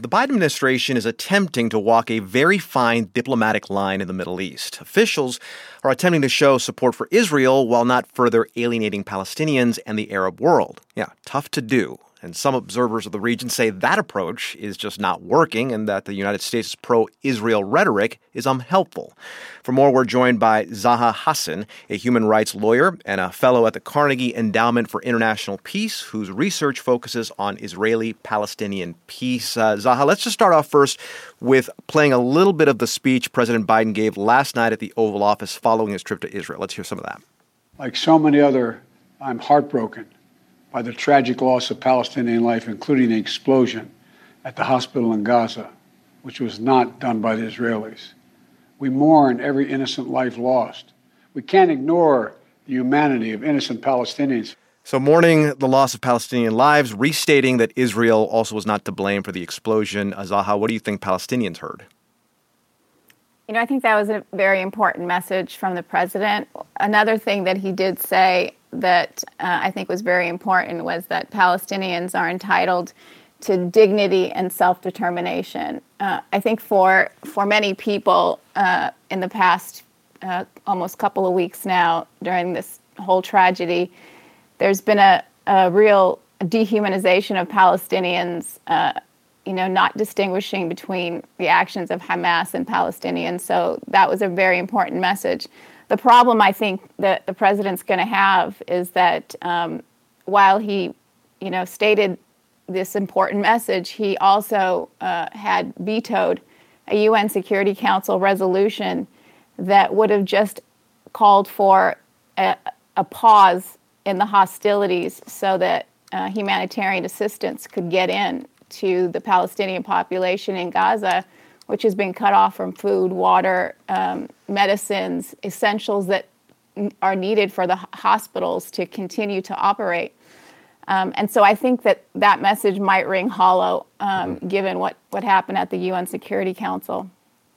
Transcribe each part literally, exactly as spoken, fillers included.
the Biden administration is attempting to walk a very fine diplomatic line in the Middle East. Officials are attempting to show support for Israel while not further alienating Palestinians and the Arab world. Yeah, tough to do. And some observers of the region say that approach is just not working and that the United States' pro-Israel rhetoric is unhelpful. For more, we're joined by Zaha Hadid, a human rights lawyer and a fellow at the Carnegie Endowment for International Peace, whose research focuses on Israeli-Palestinian peace. Uh, Zaha, let's just start off first with playing a little bit of the speech President Biden gave last night at the Oval Office following his trip to Israel. Let's hear some of that. Like so many other, I'm heartbroken by the tragic loss of Palestinian life, including the explosion at the hospital in Gaza, which was not done by the Israelis. We mourn every innocent life lost. We can't ignore the humanity of innocent Palestinians. So mourning the loss of Palestinian lives, restating that Israel also was not to blame for the explosion. Zaha, what do you think Palestinians heard? You know, I think that was a very important message from the president. Another thing that he did say that uh, I think was very important was that Palestinians are entitled to dignity and self-determination. Uh, I think for for many people uh, in the past uh, almost couple of weeks now during this whole tragedy, there's been a, a real dehumanization of Palestinians, uh, you know, not distinguishing between the actions of Hamas and Palestinians. So that was a very important message. The problem I think that the president's going to have is that um, while he, you know, stated this important message, he also uh, had vetoed a U N Security Council resolution that would have just called for a, a pause in the hostilities so that uh, humanitarian assistance could get in to the Palestinian population in Gaza, which has been cut off from food, water, um, medicines, essentials that n- are needed for the h- hospitals to continue to operate. Um, and so I think that that message might ring hollow, um, mm-hmm. given what, what happened at the U N Security Council.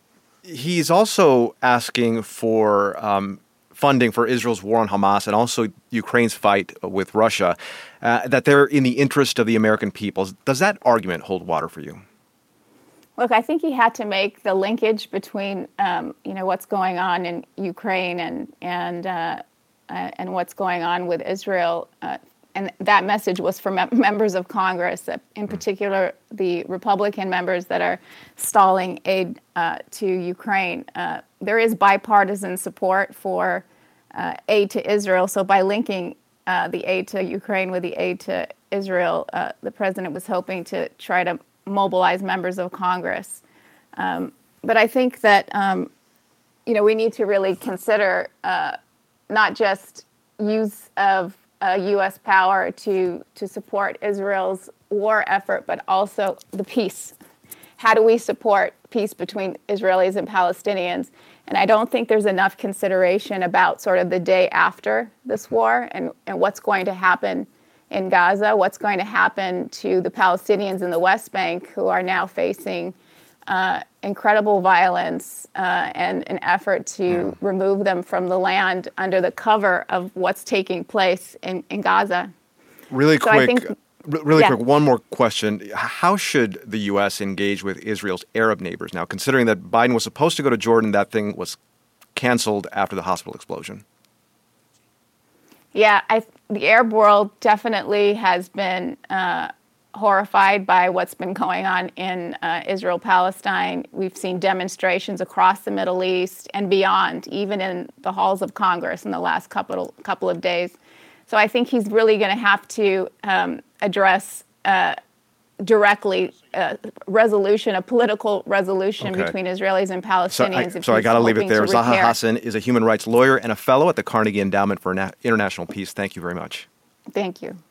He's also asking for um, funding for Israel's war on Hamas and also Ukraine's fight with Russia, uh, that they're in the interest of the American people. Does that argument hold water for you? Look, I think he had to make the linkage between, um, you know, what's going on in Ukraine and and uh, uh, and what's going on with Israel, uh, and that message was for mem- members of Congress, uh, in particular the Republican members that are stalling aid uh, to Ukraine. Uh, there is bipartisan support for uh, aid to Israel, so by linking uh, the aid to Ukraine with the aid to Israel, uh, the president was hoping to try to mobilize members of Congress. Um, but I think that, um, you know, we need to really consider uh, not just use of uh, U S power to, to support Israel's war effort, but also the peace. How do we support peace between Israelis and Palestinians? And I don't think there's enough consideration about sort of the day after this war and, and what's going to happen in Gaza, what's going to happen to the Palestinians in the West Bank who are now facing uh, incredible violence uh, and an effort to yeah. remove them from the land under the cover of what's taking place in, in Gaza. Really so quick, think, really yeah. quick, one more question. How should the U S engage with Israel's Arab neighbors now, considering that Biden was supposed to go to Jordan, that thing was canceled after the hospital explosion? Yeah, I, the Arab world definitely has been uh, horrified by what's been going on in uh, Israel-Palestine. We've seen demonstrations across the Middle East and beyond, even in the halls of Congress in the last couple couple of days. So I think he's really going to have to um, address uh, directly uh, resolution, a political resolution okay. between Israelis and Palestinians. So I, so I got to leave it there. Zaha Hadid is a human rights lawyer and a fellow at the Carnegie Endowment for Na- International Peace. Thank you very much. Thank you.